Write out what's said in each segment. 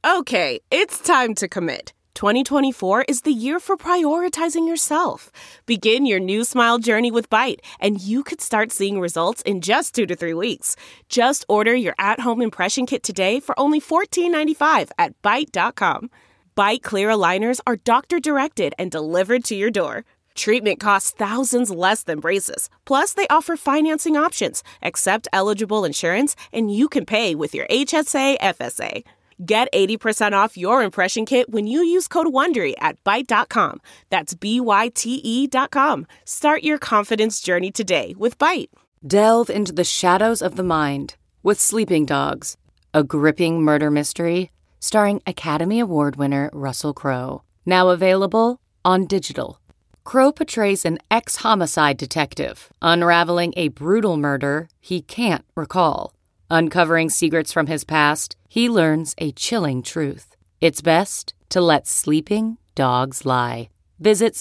Okay, it's time to commit. 2024 is the year for prioritizing yourself. Begin your new smile journey with Byte, and you could start seeing results in just 2 to 3 weeks. Just order your at-home impression kit today for only $14.95 at Byte.com. Byte Clear aligners are doctor-directed and delivered to your door. Treatment costs thousands less than braces. Plus, they offer financing options, accept eligible insurance, and you can pay with your HSA, FSA. Get 80% off your impression kit when you use code WONDERY at Byte.com. That's BYTE.com. Start your confidence journey today with Byte. Delve into the shadows of the mind with Sleeping Dogs, a gripping murder mystery starring Academy Award winner Russell Crowe. Now available on digital. Crowe portrays an ex-homicide detective unraveling a brutal murder he can't recall. Uncovering secrets from his past, he learns a chilling truth. It's best to let sleeping dogs lie. Visit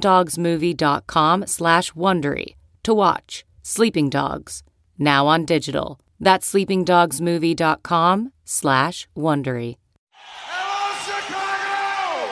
sleepingdogsmovie.com/Wondery to watch Sleeping Dogs, now on digital. That's sleepingdogsmovie.com/Wondery. Hello, Chicago!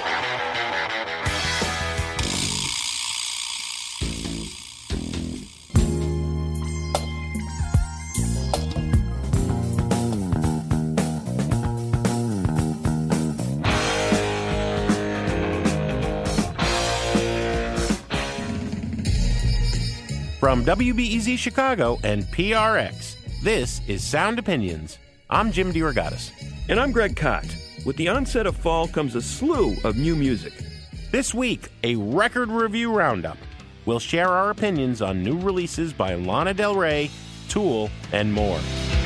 From WBEZ Chicago and PRX, this is Sound Opinions. I'm Jim DeRogatis. And I'm Greg Kot. With the onset of fall comes a slew of new music. This week, a record review roundup. We'll share our opinions on new releases by Lana Del Rey, Tool, and more.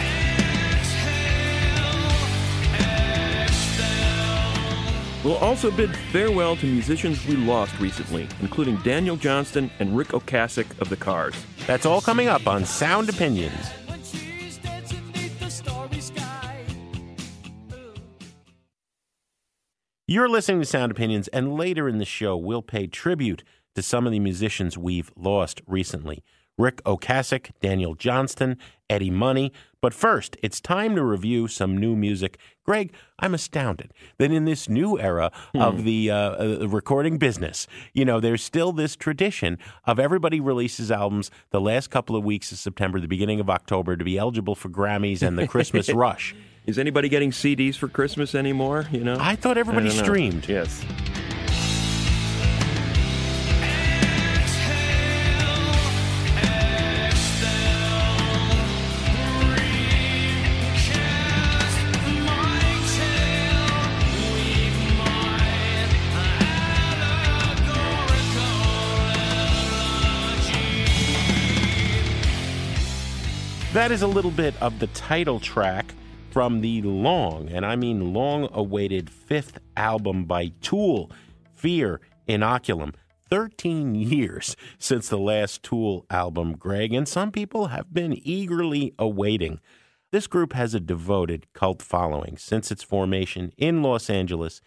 We'll also bid farewell to musicians we lost recently, including Daniel Johnston and Rick Ocasek of the Cars. That's all coming up on Sound Opinions. You're listening to Sound Opinions, and later in the show, we'll pay tribute to some of the musicians we've lost recently. Rick Ocasek, Daniel Johnston, Eddie Money. But first, it's time to review some new music. Greg, I'm astounded that in this new era of the recording business, there's still this tradition of everybody releases albums the last couple of weeks of September, the beginning of October, to be eligible for Grammys and the Christmas rush. Is anybody getting CDs for Christmas anymore? I thought everybody streamed. Yes. That is a little bit of the title track from the long, and I mean long-awaited fifth album by Tool, Fear Inoculum. 13 years since the last Tool album, Greg, and some people have been eagerly awaiting. This group has a devoted cult following since its formation in Los Angeles,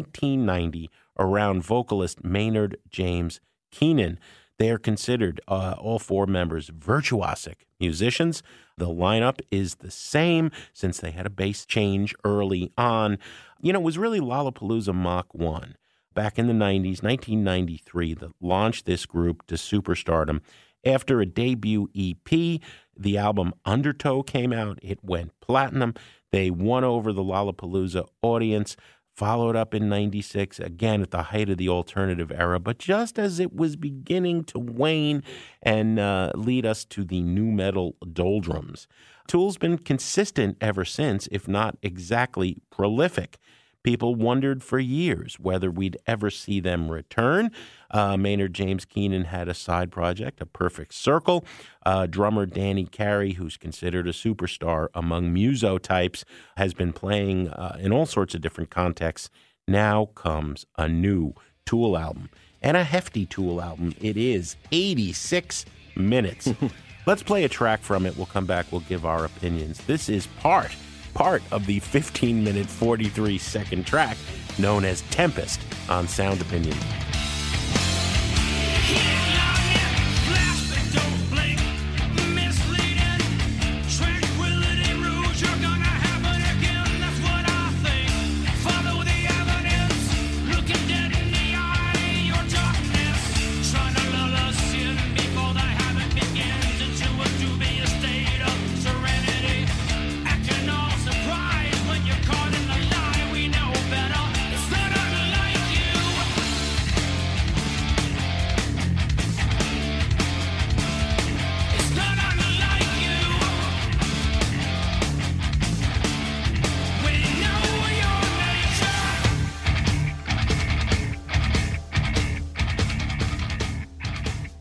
1990, around vocalist Maynard James Keenan. They are considered, all four members, virtuosic musicians. The lineup is the same since they had a bass change early on. It was really Lollapalooza Mach 1 back in the 90s, 1993, that launched this group to superstardom. After a debut EP, the album Undertow came out. It went platinum. They won over the Lollapalooza audience. Followed up in 96, again at the height of the alternative era, but just as it was beginning to wane and lead us to the nu metal doldrums. Tool's been consistent ever since, if not exactly prolific. People wondered for years whether we'd ever see them return. Maynard James Keenan had a side project, A Perfect Circle. Drummer Danny Carey, who's considered a superstar among muso types, has been playing in all sorts of different contexts. Now comes a new Tool album, and a hefty Tool album. It is 86 minutes. Let's play a track from it. We'll come back. We'll give our opinions. This is part of the 15-minute, 43-second track known as Tempest on Sound Opinion. Tranquility rules, you're gonna have it again, that's what I think.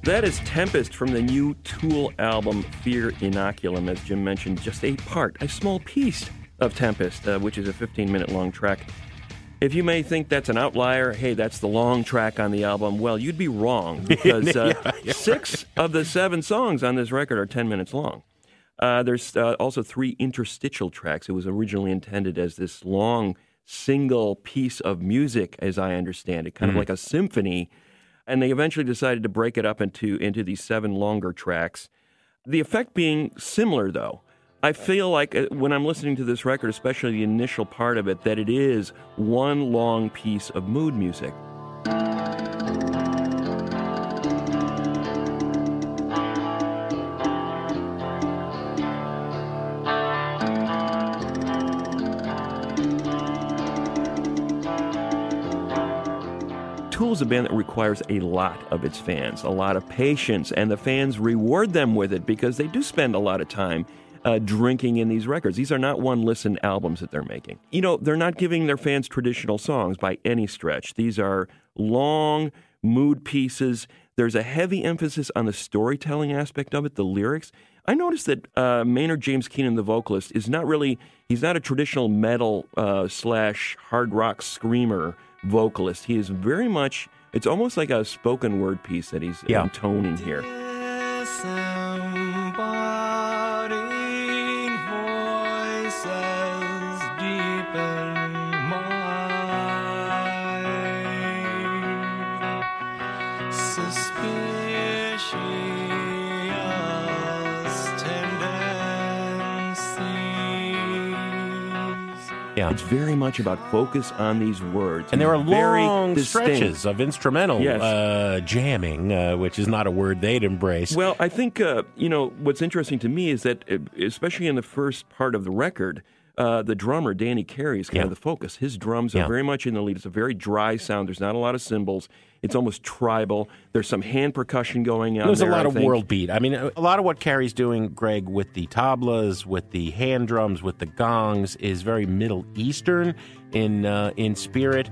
That is Tempest from the new Tool album, Fear Inoculum, as Jim mentioned, just a small piece of Tempest, which is a 15-minute long track. If you may think that's an outlier, hey, that's the long track on the album, well, you'd be wrong, because 6 of the 7 songs on this record are 10 minutes long. There's also 3 interstitial tracks. It was originally intended as this long single piece of music, as I understand it, kind of like a symphony. And they eventually decided to break it up into these 7 longer tracks. The effect being similar, though. I feel like when I'm listening to this record, especially the initial part of it, that it is one long piece of mood music. Tool is a band that requires a lot of its fans, a lot of patience, and the fans reward them with it because they do spend a lot of time drinking in these records. These are not one-listen albums that they're making. You know, they're not giving their fans traditional songs by any stretch. These are long mood pieces. There's a heavy emphasis on the storytelling aspect of it, the lyrics. I noticed that Maynard James Keenan, the vocalist, he's not a traditional metal / hard rock screamer vocalist. He is very much, it's almost like a spoken word piece that he's intoning here. Yeah. It's very much about focus on these words. And there are long stretches of instrumental jamming, which is not a word they'd embrace. Well, I think, what's interesting to me is that, especially in the first part of the record, the drummer, Danny Carey, is kind of the focus. His drums are very much in the lead. It's a very dry sound. There's not a lot of cymbals. It's almost tribal. There's some hand percussion going on. There's a lot of world beat. I mean, a lot of what Carey's doing, Greg, with the tablas, with the hand drums, with the gongs, is very Middle Eastern in spirit.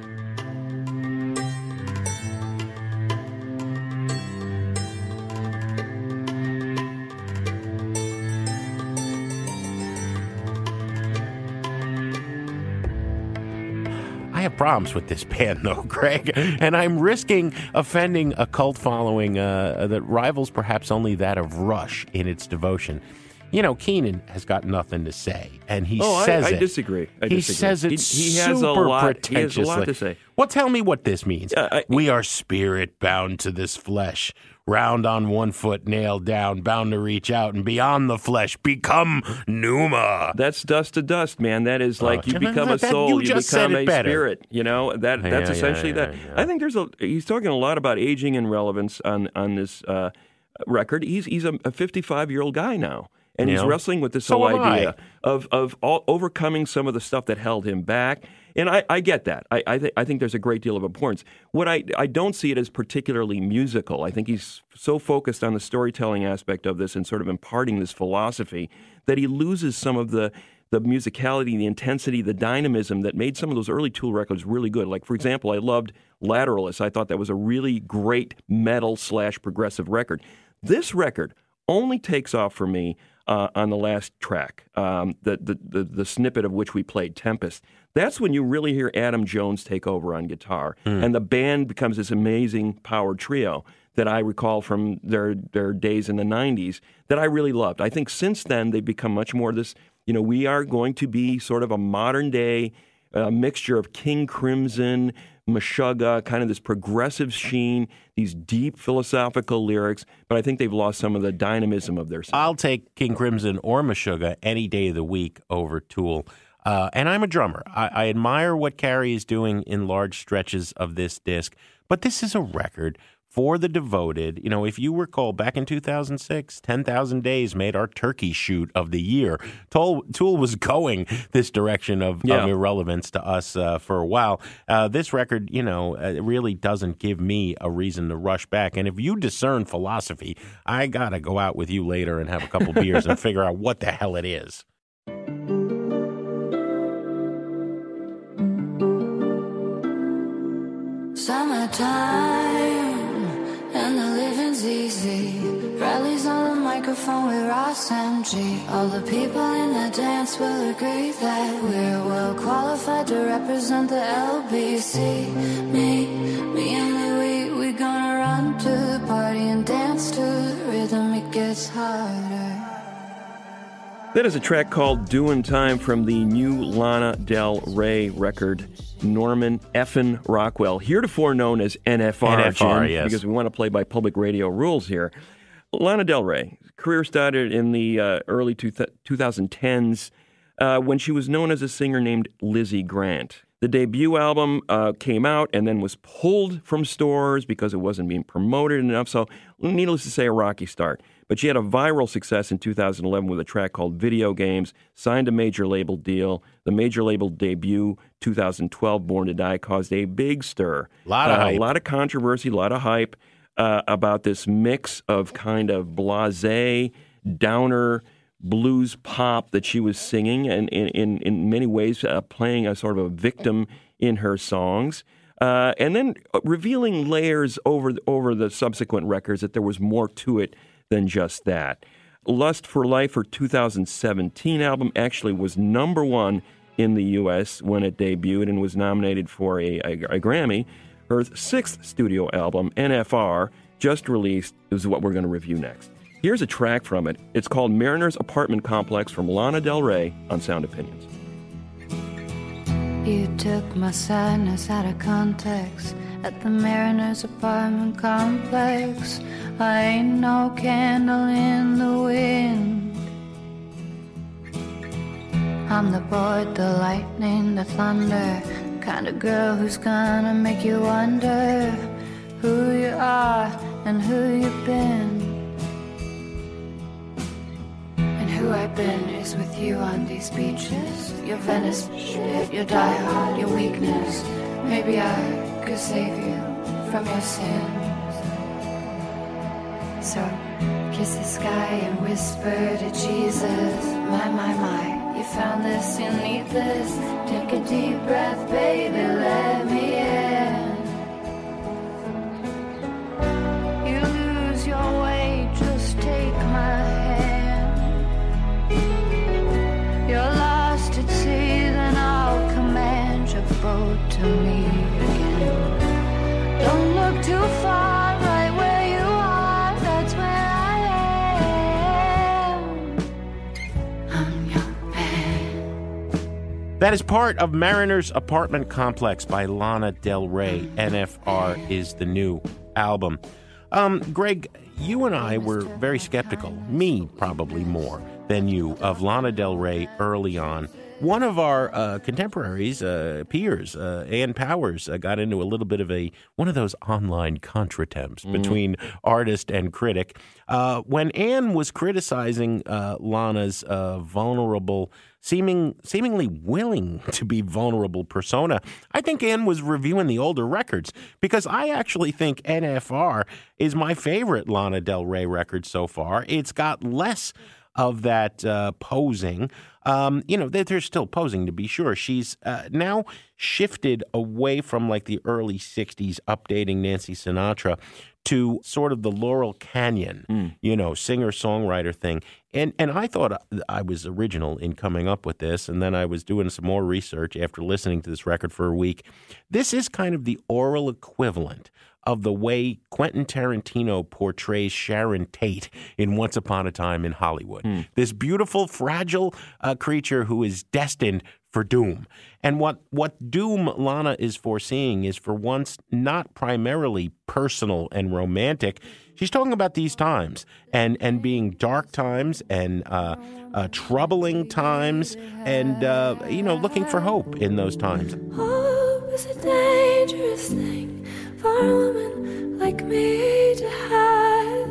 I have problems with this band, though, Greg, and I'm risking offending a cult following that rivals perhaps only that of Rush in its devotion. You know, Keenan has got nothing to say, and he says it. I disagree. He says it he has a lot. He has a lot to say. Well, tell me what this means. We are spirit bound to this flesh, round on one foot, nailed down, bound to reach out and beyond the flesh, become pneuma. That's dust to dust, man. That is like you become a soul, you become a spirit. You know, that's essentially that. I think he's talking a lot about aging and relevance on this record. He's a 55-year-old guy now. And he's wrestling with this whole idea of overcoming some of the stuff that held him back. And I get that. I think there's a great deal of importance. What I don't see it as particularly musical. I think he's so focused on the storytelling aspect of this and sort of imparting this philosophy that he loses some of the musicality, the intensity, the dynamism that made some of those early Tool records really good. Like, for example, I loved Lateralus. I thought that was a really great metal / progressive record. This record only takes off for me on the last track, the snippet of which we played, Tempest. That's when you really hear Adam Jones take over on guitar, and the band becomes this amazing power trio that I recall from their days in the 90s that I really loved. I think since then they've become much more this, we are going to be sort of a modern-day mixture of King Crimson, Meshuggah, kind of this progressive sheen, these deep philosophical lyrics, but I think they've lost some of the dynamism of their sound. I'll take King Crimson or Meshuggah any day of the week over Tool. And I'm a drummer. I admire what Carey is doing in large stretches of this disc, but this is a record for the devoted. If you recall, back in 2006, 10,000 Days made our turkey shoot of the year. Tool was going this direction of irrelevance to us for a while. This record, really doesn't give me a reason to rush back. And if you discern philosophy, I got to go out with you later and have a couple beers and figure out what the hell it is. Summertime and the living's microphone with Ross MG. All the people in the dance will agree that we're well qualified to represent the LBC. Me and Louie, we gonna run to the party and dance to the rhythm. It gets harder. That is a track called Doin' Time from the new Lana Del Rey record, Norman Effin Rockwell, heretofore known as NFR, Jim, yes. Because we want to play by public radio rules here. Lana Del Rey, career started in the early 2010s when she was known as a singer named Lizzie Grant. The debut album came out and then was pulled from stores because it wasn't being promoted enough, so needless to say, a rocky start. But she had a viral success in 2011 with a track called Video Games, signed a major label deal. The major label debut, 2012, Born to Die, caused a big stir. A lot of controversy, a lot of hype about this mix of kind of blasé, downer, blues pop that she was singing, and in many ways playing a sort of a victim in her songs. And then revealing layers over the subsequent records that there was more to it than just that. Lust for Life, her 2017 album, actually was number one in the U.S. when it debuted and was nominated for a Grammy. Her sixth studio album, NFR, just released, is what we're going to review next. Here's a track from it. It's called Mariner's Apartment Complex from Lana Del Rey on Sound Opinions. You took my sadness out of context at the Mariner's Apartment Complex. I ain't no candle in the wind. I'm the board, the lightning, the thunder, kind of girl who's gonna make you wonder who you are and who you've been. And who I've been is with you on these beaches. Your Venice shit, your diehard, your weakness. Maybe I could save you from your sins. So kiss the sky and whisper to Jesus. My, you found this, you need this. Take a deep breath, baby, let me in. You lose your way, just take my hand. You're lost at sea, then I'll command your boat to me again. Don't look too far, right where you are, that's where I am. I'm your man. That is part of Mariner's Apartment Complex by Lana Del Rey. NFR is the new album. Greg, you and I were very skeptical, me probably more than you, of Lana Del Rey early on. One of our contemporaries, peers, Ann Powers, got into a little bit of one of those online contra-temps between artist and critic. When Ann was criticizing Lana's vulnerable, seemingly willing to be vulnerable persona, I think Ann was reviewing the older records, because I actually think NFR is my favorite Lana Del Rey record so far. It's got less of that posing. There's still posing, to be sure. She's now shifted away from like the early 60s updating Nancy Sinatra to sort of the Laurel Canyon, singer-songwriter thing. And I thought I was original in coming up with this, and then I was doing some more research after listening to this record for a week. This is kind of the oral equivalent of the way Quentin Tarantino portrays Sharon Tate in Once Upon a Time in Hollywood. This beautiful, fragile creature who is destined for doom. And what doom Lana is foreseeing is, for once, not primarily personal and romantic. She's talking about these times and being dark times and troubling times and, looking for hope in those times. Hope is a dangerous thing for a woman like me to have,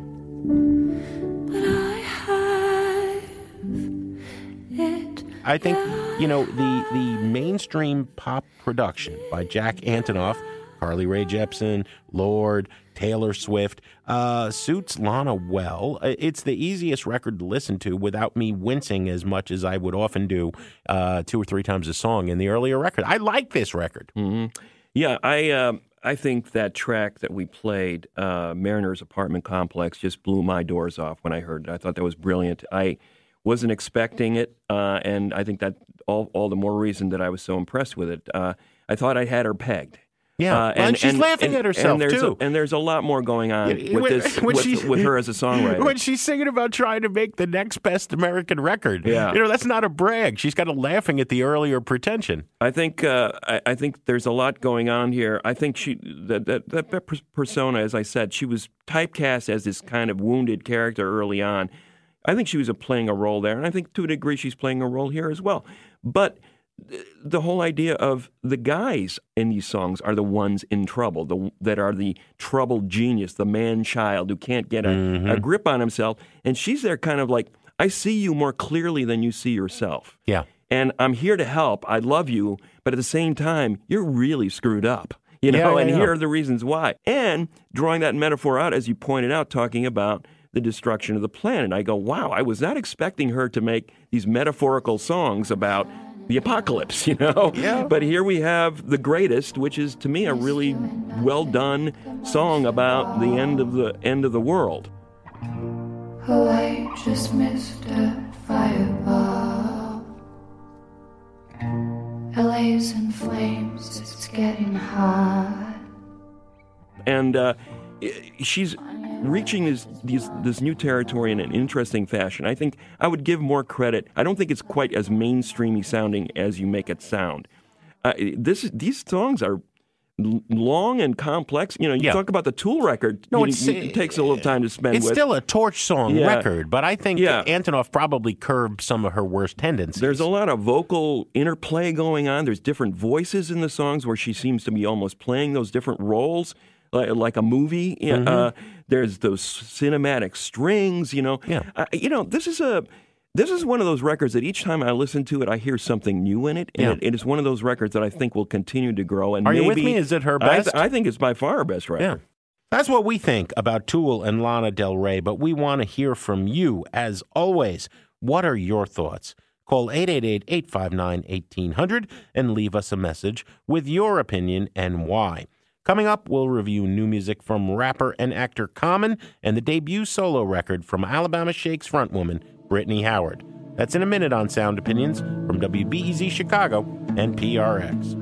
but I have it. I think, the mainstream pop production by Jack Antonoff, Carly Rae Jepsen, Lorde, Taylor Swift, suits Lana well. It's the easiest record to listen to without me wincing as much as I would often do 2 or 3 times a song in the earlier record. I like this record. Mm-hmm. Yeah, I think that track that we played, Mariner's Apartment Complex, just blew my doors off when I heard it. I thought that was brilliant. I wasn't expecting it, and I think that all the more reason that I was so impressed with it. I thought I had her pegged. Yeah, and she's laughing at herself, too. And there's a lot more going on with her as a songwriter. When she's singing about trying to make the next best American record, yeah. That's not a brag. She's kind of laughing at the earlier pretension. I think there's a lot going on here. I think that persona, as I said, she was typecast as this kind of wounded character early on. I think she was playing a role there, and I think to a degree she's playing a role here as well. But the whole idea of the guys in these songs are the ones in trouble, that are the troubled genius, the man-child who can't get a grip on himself. And she's there kind of like, I see you more clearly than you see yourself. Yeah. And I'm here to help. I love you. But at the same time, you're really screwed up. Here are the reasons why. And drawing that metaphor out, as you pointed out, talking about the destruction of the planet. I go, wow, I was not expecting her to make these metaphorical songs about the apocalypse, Yeah. But here we have The Greatest, which is, to me, a really well-done song about the end of the world. Oh, I just missed a fireball. LA's in flames, it's getting hot. And she's reaching this new territory in an interesting fashion. I think I would give more credit. I don't think it's quite as mainstreamy sounding as you make it sound. These songs are long and complex. You talk about the Tool record. It takes a little time to spend with. It's still a torch song record, but I think Antonoff probably curbed some of her worst tendencies. There's a lot of vocal interplay going on. There's different voices in the songs where she seems to be almost playing those different roles. Like a movie, there's those cinematic strings. This is one of those records that each time I listen to it, I hear something new in it, and it is one of those records that I think will continue to grow. And are you with me? Is it her best? I think it's by far her best record. Yeah. That's what we think about Tool and Lana Del Rey, but we want to hear from you as always. What are your thoughts? Call 888-859-1800 and leave us a message with your opinion and why. Coming up, we'll review new music from rapper and actor Common and the debut solo record from Alabama Shakes frontwoman Brittany Howard. That's in a minute on Sound Opinions from WBEZ Chicago and PRX.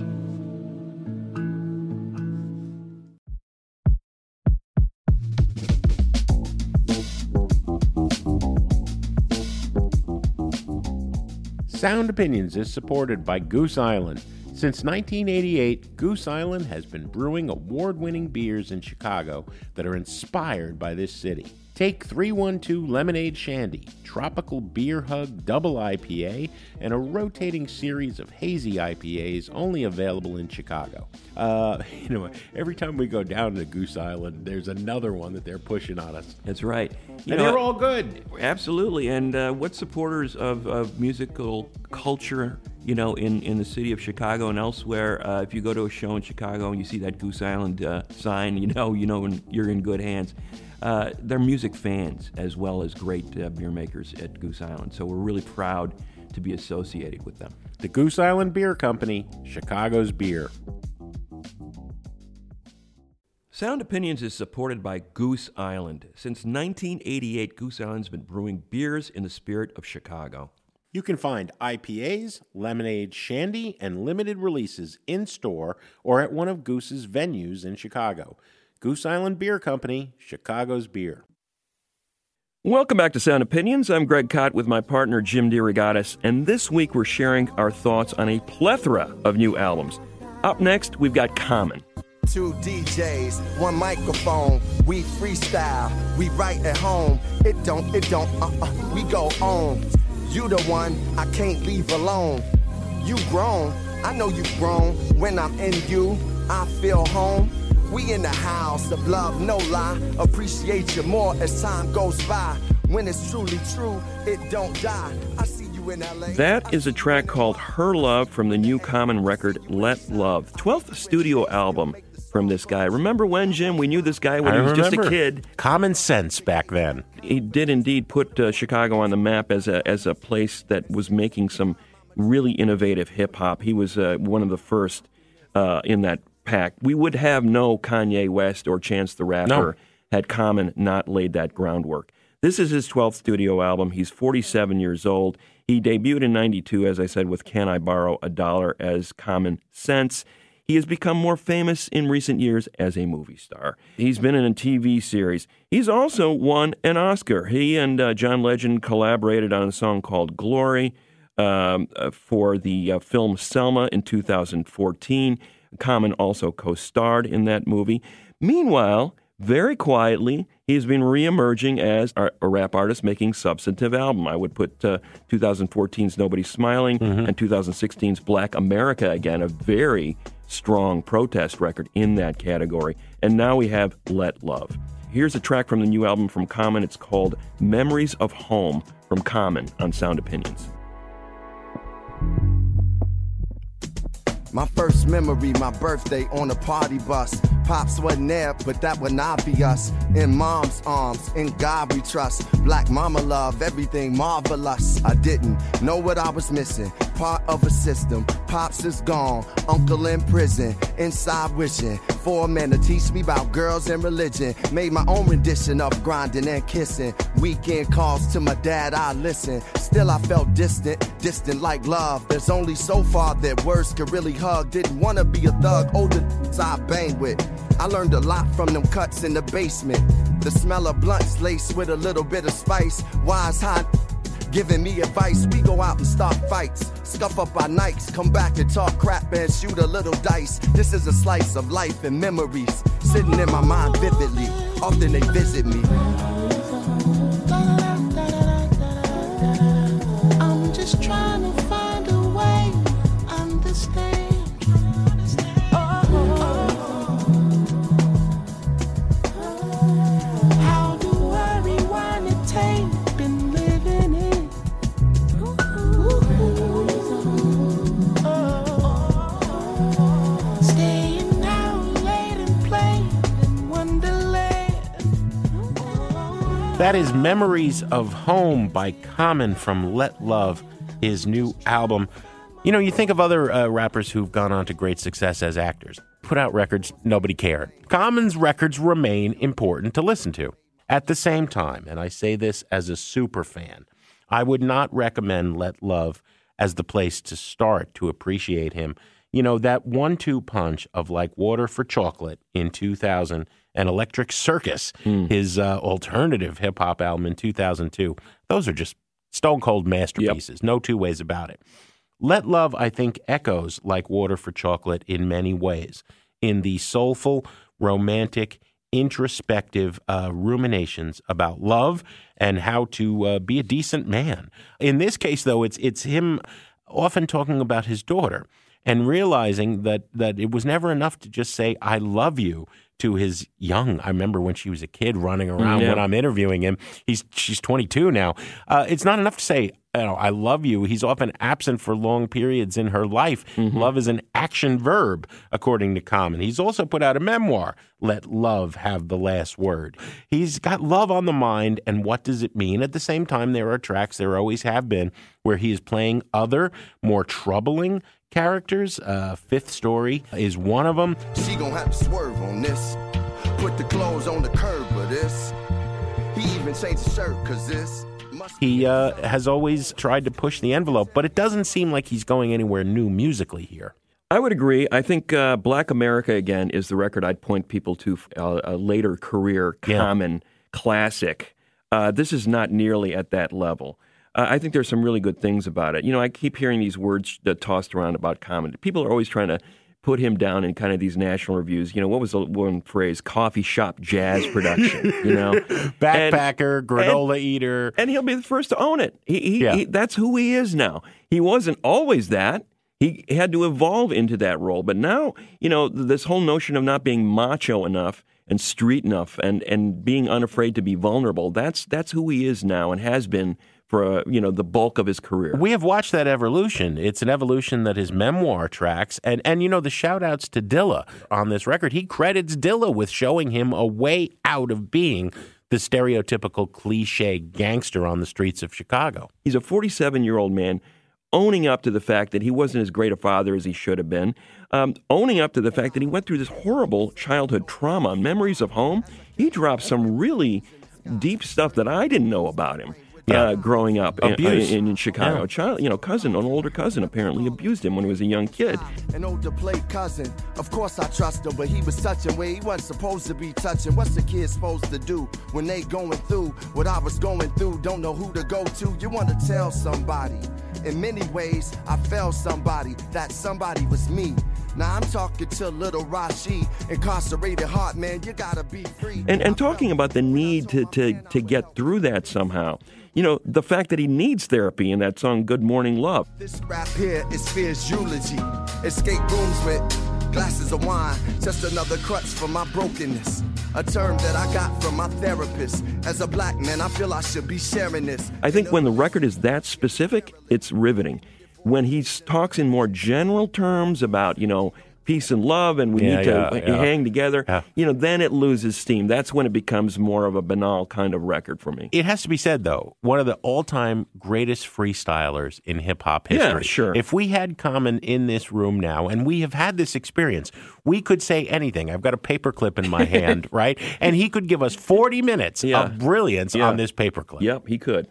Sound Opinions is supported by Goose Island. Since 1988, Goose Island has been brewing award-winning beers in Chicago that are inspired by this city. Take 312 Lemonade Shandy, Tropical Beer Hug Double IPA, and a rotating series of hazy IPAs only available in Chicago. Every time we go down to Goose Island, there's another one that they're pushing on us. That's right. They're all good. Absolutely. And what supporters of musical culture, in the city of Chicago and elsewhere, if you go to a show in Chicago and you see that Goose Island sign, when you're in good hands. They're music fans as well as great beer makers at Goose Island. So we're really proud to be associated with them. The Goose Island Beer Company, Chicago's beer. Sound Opinions is supported by Goose Island. Since 1988, Goose Island's been brewing beers in the spirit of Chicago. You can find IPAs, lemonade, shandy, and limited releases in-store or at one of Goose's venues in Chicago. Goose Island Beer Company, Chicago's beer. Welcome back to Sound Opinions. I'm Greg Kot with my partner Jim DeRogatis, and this week we're sharing our thoughts on a plethora of new albums. Up next, we've got Common. 2 DJs, 1 microphone, we freestyle, we write at home, it don't, we go on. You the one I can't leave alone. You grown, I know you grown. When I'm in you, I feel home. We in the house of love, no lie. Appreciate you more as time goes by. When it's truly true, it don't die. I see you in LA. That is a track called Her Love from the new Common record, Let Love. 12th studio album from this guy. Remember when, Jim? We knew this guy when he was just a kid. Common Sense back then. He did indeed put Chicago on the map as a place that was making some really innovative hip-hop. He was one of the first in that packed. We would have no Kanye West or Chance the Rapper had Common not laid that groundwork. This is his 12th studio album. He's 47 years old. He debuted in 92, as I said, with Can I Borrow a Dollar as Common Sense. He has become more famous in recent years as a movie star. He's been in a TV series. He's also won an Oscar. He and John Legend collaborated on a song called Glory for the film Selma in 2014. Common also co-starred in that movie. Meanwhile, very quietly, he's been reemerging as a rap artist making substantive album. I would put 2014's Nobody's Smiling and 2016's Black America again, a very strong protest record in that category. And now we have Let Love. Here's a track from the new album from Common. It's called Memories of Home from Common on Sound Opinions. My first memory, my birthday on a party bus. Pops wasn't there, but that wasn't obvious. In mom's arms, in God we trust. Black mama love, everything marvelous. I didn't know what I was missing. Part of a system. Pops is gone, uncle in prison. Inside wishing for a man to teach me about girls and religion. Made my own rendition of grinding and kissing. Weekend calls to my dad, I listen. Still I felt distant like love. There's only so far that words could really hug. Didn't wanna be a thug, older I banged with. I learned a lot from them cuts in the basement. The smell of blunts laced with a little bit of spice. Wise hot giving me advice. We go out and start fights, scuff up our Nikes, come back and talk crap and shoot a little dice. This is a slice of life and memories sitting in my mind vividly. Often they visit me. I'm just trying to find a way, understand. How do I rewind the tape? Been living it. Staying out late and playing in Wonderland. That is Memories of Home by Common from Let Love, his new album. You know, you think of other rappers who've gone on to great success as actors. Put out records, nobody cared. Common's records remain important to listen to. At the same time, and I say this as a super fan, I would not recommend Let Love as the place to start to appreciate him. You know, that 1-2 punch of Like Water for Chocolate in 2000 and Electric Circus, his alternative hip-hop album in 2002, those are just stone-cold masterpieces. Yep. No two ways about it. Let Love, I think, echoes Like Water for Chocolate in many ways, in the soulful, romantic, introspective ruminations about love and how to be a decent man. In this case, though, it's him often talking about his daughter and realizing that it was never enough to just say, I love you, to his young. I remember when she was a kid running around when I'm interviewing him. She's 22 now. It's not enough to say, I love you. He's often absent for long periods in her life. Love is an action verb, according to Common. He's also put out a memoir, Let Love Have the Last Word. He's got love on the mind, and what does it mean? At the same time, there are tracks, there always have been, where he is playing other, more troubling characters. Fifth Story is one of them. She gon' have to swerve on this. Put the clothes on the curb of this. He even changed his shirt, cause this... He has always tried to push the envelope, but it doesn't seem like he's going anywhere new musically here. I would agree. I think Black America, again, is the record I'd point people to, a later career Common classic. This is not nearly at that level. I think there's some really good things about it. You know, I keep hearing these words tossed around about Common. People are always trying to put him down in kind of these national reviews. You know, what was the one phrase? Coffee shop jazz production, you know? Backpacker, granola eater. And he'll be the first to own it. He that's who he is now. He wasn't always that. He had to evolve into that role. But now, you know, this whole notion of not being macho enough and street enough and being unafraid to be vulnerable, that's who he is now and has been for the bulk of his career. We have watched that evolution. It's an evolution that his memoir tracks. And the shout-outs to Dilla on this record, he credits Dilla with showing him a way out of being the stereotypical cliche gangster on the streets of Chicago. He's a 47-year-old man, owning up to the fact that he wasn't as great a father as he should have been, owning up to the fact that he went through this horrible childhood trauma, memories of home. He dropped some really deep stuff that I didn't know about him. Growing up in Chicago. An older cousin apparently abused him when he was a young kid. An older play cousin, of course I trust him, but he was touching where he wasn't supposed to be touching. What's a kid supposed to do when they going through what I was going through? Don't know who to go to. You want to tell somebody. In many ways, I felt somebody. That somebody was me. Now I'm talking to little Rashi, incarcerated heart, man, you gotta be free. And talking about the need to get through that somehow. The fact that he needs therapy in that song, Good Morning Love. This rap here is Fear's eulogy. Escape rooms with glasses of wine, just another crutch for my brokenness. A term that I got from my therapist. As a black man, I feel I should be sharing this. I think when the record is that specific, it's riveting. When he talks in more general terms about, peace and love and we need to hang together, then it loses steam. That's when it becomes more of a banal kind of record for me. It has to be said, though, one of the all-time greatest freestylers in hip-hop history. Yeah, sure. If we had Common in this room now, and we have had this experience, we could say anything. I've got a paperclip in my hand, right? And he could give us 40 minutes of brilliance on this paperclip. Yep, he could.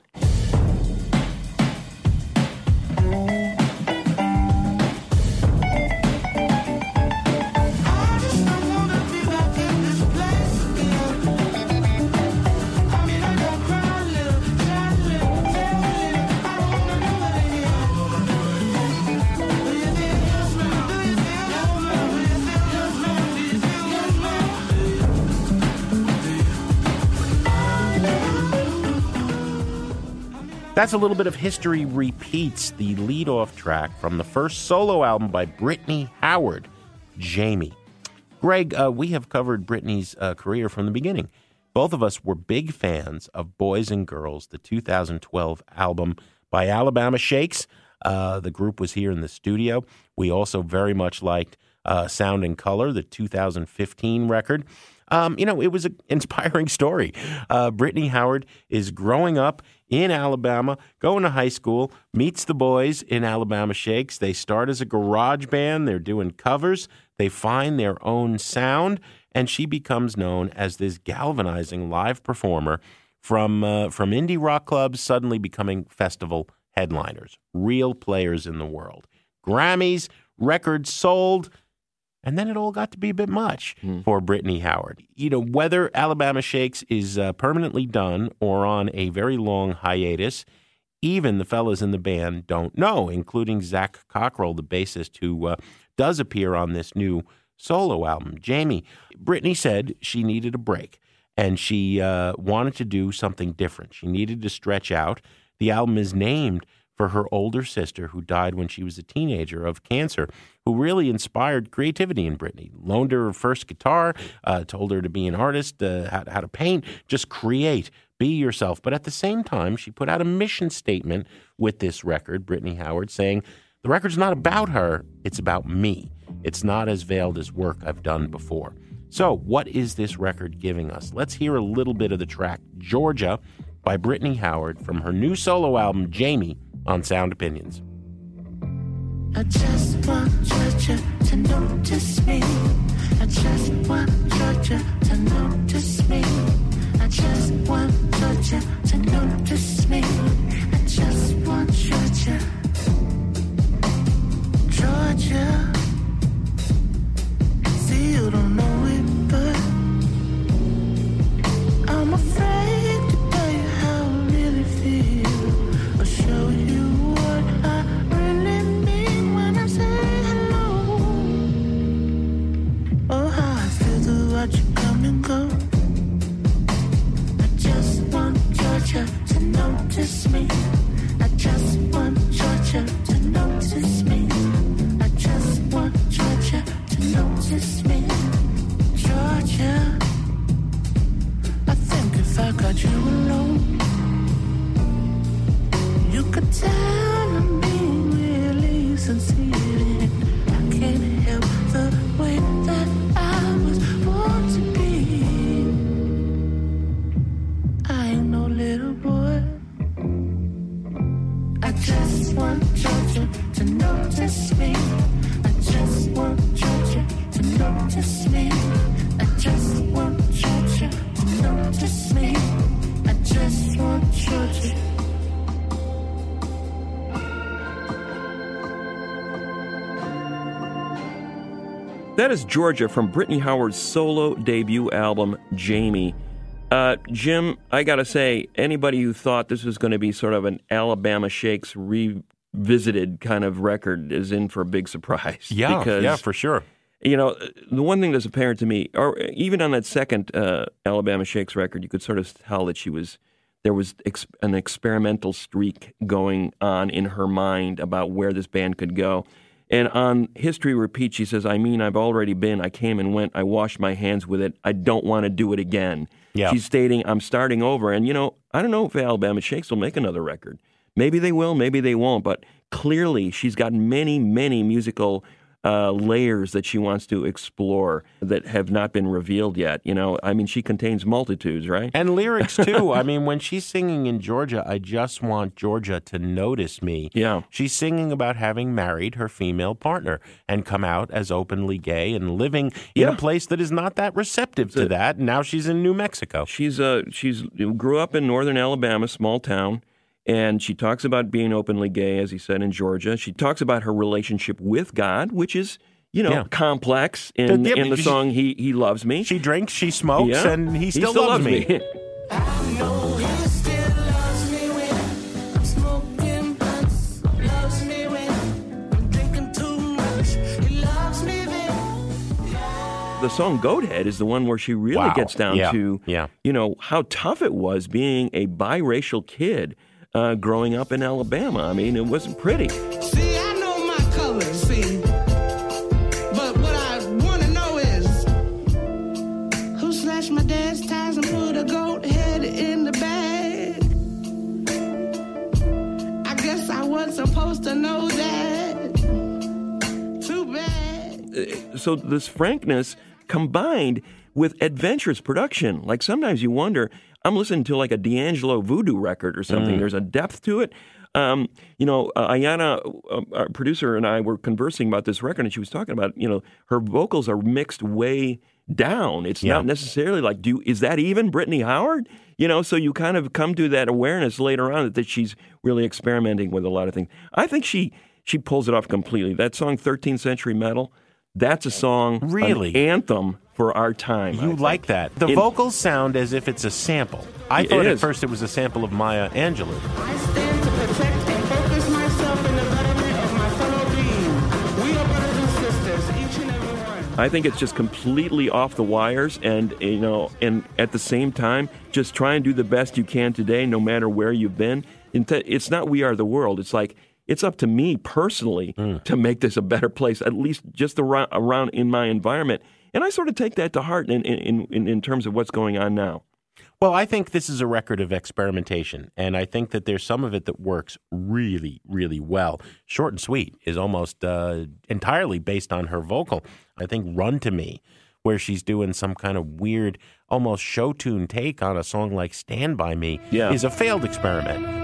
That's a little bit of History Repeats, the lead-off track from the first solo album by Brittany Howard, Jamie. Greg, we have covered Brittany's career from the beginning. Both of us were big fans of Boys and Girls, the 2012 album by Alabama Shakes. The group was here in the studio. We also very much liked Sound and Color, the 2015 record. It was an inspiring story. Brittany Howard is growing up in Alabama, going to high school, meets the boys in Alabama Shakes. They start as a garage band. They're doing covers. They find their own sound, and she becomes known as this galvanizing live performer from indie rock clubs, suddenly becoming festival headliners, real players in the world. Grammys, records sold. And then it all got to be a bit much for Brittany Howard. Whether Alabama Shakes is permanently done or on a very long hiatus, even the fellas in the band don't know, including Zach Cockrell, the bassist, who does appear on this new solo album. Jamie, Brittany said she needed a break, and she wanted to do something different. She needed to stretch out. The album is named for her older sister, who died when she was a teenager of cancer, who really inspired creativity in Brittany. Loaned her first guitar, told her to be an artist, how to paint, just create, be yourself. But at the same time, she put out a mission statement with this record, Brittany Howard, saying, the record's not about her, it's about me. It's not as veiled as work I've done before. So what is this record giving us? Let's hear a little bit of the track Georgia by Brittany Howard from her new solo album, Jamie, on Sound Opinions. I just want Georgia to notice me. I just want Georgia to notice me. I just want Georgia to notice me. I just want Georgia. Georgia. See, you don't know it, but I'm afraid to tell you how I really feel, or show you what I really mean when I say hello. Oh, how I feel to watch you come and go. I just want Georgia to notice me. I just want Georgia to notice me. I just want Georgia to notice me. Georgia, I think if I got you alone, you could tell I'm being really sincere. I can't help the way that I was born to be. I ain't no little boy. I just want Georgia That is Georgia from Brittany Howard's solo debut album, Jamie. Jim, I got to say, anybody who thought this was going to be sort of an Alabama Shakes revisited kind of record is in for a big surprise. Yeah, for sure. You know, the one thing that's apparent to me, or even on that second Alabama Shakes record, you could sort of tell that there was an experimental streak going on in her mind about where this band could go. And on History Repeat, she says, I've already been. I came and went. I washed my hands with it. I don't want to do it again. Yeah. She's stating, I'm starting over. And, I don't know if Alabama Shakes will make another record. Maybe they will, maybe they won't. But clearly, she's got many, many musical layers that she wants to explore that have not been revealed yet. She contains multitudes, right? And lyrics, too. When she's singing in Georgia, I just want Georgia to notice me. Yeah. She's singing about having married her female partner and come out as openly gay and living in a place that is not that receptive to that. And now she's in New Mexico. She's grew up in northern Alabama, small town. And she talks about being openly gay, as he said, in Georgia. She talks about her relationship with God, which is, complex in the song He Loves Me. She drinks, she smokes, and he still loves me. I know he still loves me when I'm smoking blunts. Loves me when I'm drinking too much. He loves me then. The song Goathead is the one where she really gets down to, how tough it was being a biracial kid. Growing up in Alabama. It wasn't pretty. See, I know my colors, but what I want to know is who slashed my dad's ties and put a goat head in the bag? I guess I was supposed to know that. Too bad. So this frankness combined with adventurous production, like sometimes you wonder, I'm listening to like a D'Angelo Voodoo record or something. There's a depth to it. Ayanna, our producer, and I were conversing about this record, and she was talking about, her vocals are mixed way down. It's not necessarily like, is that even Brittany Howard? So you kind of come to that awareness later on that she's really experimenting with a lot of things. I think she pulls it off completely. That song, 13th Century Metal, that's a song, really, an anthem for our time. You like that. The vocals sound as if it's a sample. I thought at first it was a sample of Maya Angelou. I stand to protect and focus myself in the betterment of my fellow beings. We are brothers and sisters, each and every one. I think it's just completely off the wires, and and at the same time, just try and do the best you can today, no matter where you've been. It's not We Are the World. It's like, it's up to me personally to make this a better place, at least just around in my environment. And I sort of take that to heart in terms of what's going on now. Well, I think this is a record of experimentation, and I think that there's some of it that works really, really well. Short and Sweet is almost entirely based on her vocal. I think Run to Me, where she's doing some kind of weird, almost show tune take on a song like Stand By Me, is a failed experiment.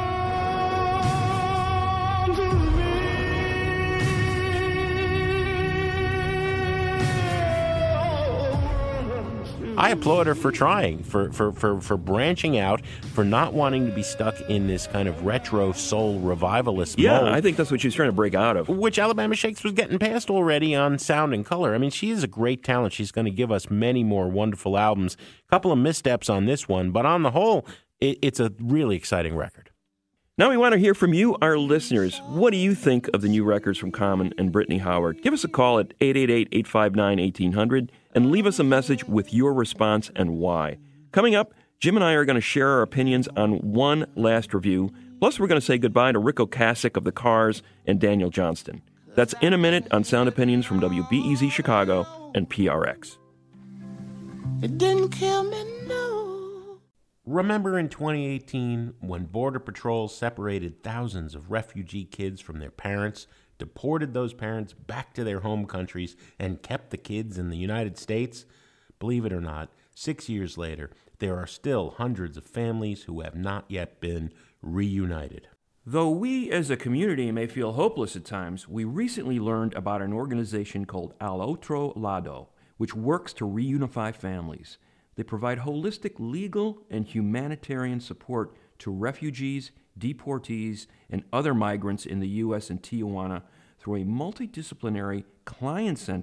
I applaud her for trying, for branching out, for not wanting to be stuck in this kind of retro soul revivalist mold. Yeah, I think that's what she's trying to break out of. Which Alabama Shakes was getting past already on Sound and Color. She is a great talent. She's going to give us many more wonderful albums. A couple of missteps on this one, but on the whole, it's a really exciting record. Now we want to hear from you, our listeners. What do you think of the new records from Common and Brittany Howard? Give us a call at 888-859-1800 and leave us a message with your response and why. Coming up, Jim and I are going to share our opinions on one last review. Plus, we're going to say goodbye to Rick Ocasek of The Cars and Daniel Johnston. That's in a minute on Sound Opinions from WBEZ Chicago and PRX. It didn't kill me, no. Remember in 2018 when Border Patrol separated thousands of refugee kids from their parents, deported those parents back to their home countries, and kept the kids in the United States? Believe it or not, 6 years later, there are still hundreds of families who have not yet been reunited. Though we as a community may feel hopeless at times, we recently learned about an organization called Al Otro Lado, which works to reunify families. They provide holistic legal and humanitarian support to refugees, deportees, and other migrants in the U.S. and Tijuana through a multidisciplinary, client-centered,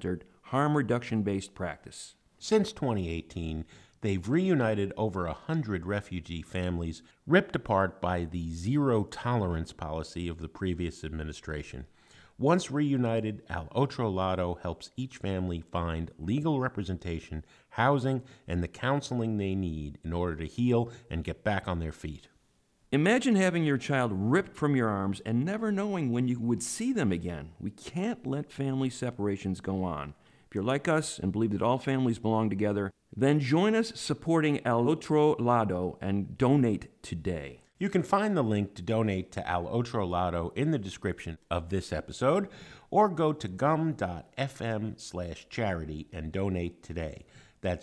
harm reduction-based practice. Since 2018, they've reunited over 100 refugee families ripped apart by the zero-tolerance policy of the previous administration. Once reunited, Al Otro Lado helps each family find legal representation, housing, and the counseling they need in order to heal and get back on their feet. Imagine having your child ripped from your arms and never knowing when you would see them again. We can't let family separations go on. If you're like us and believe that all families belong together, then join us supporting Al Otro Lado and donate today. You can find the link to donate to Al Otro Lado in the description of this episode, or go to gum.fm/charity and donate today. That's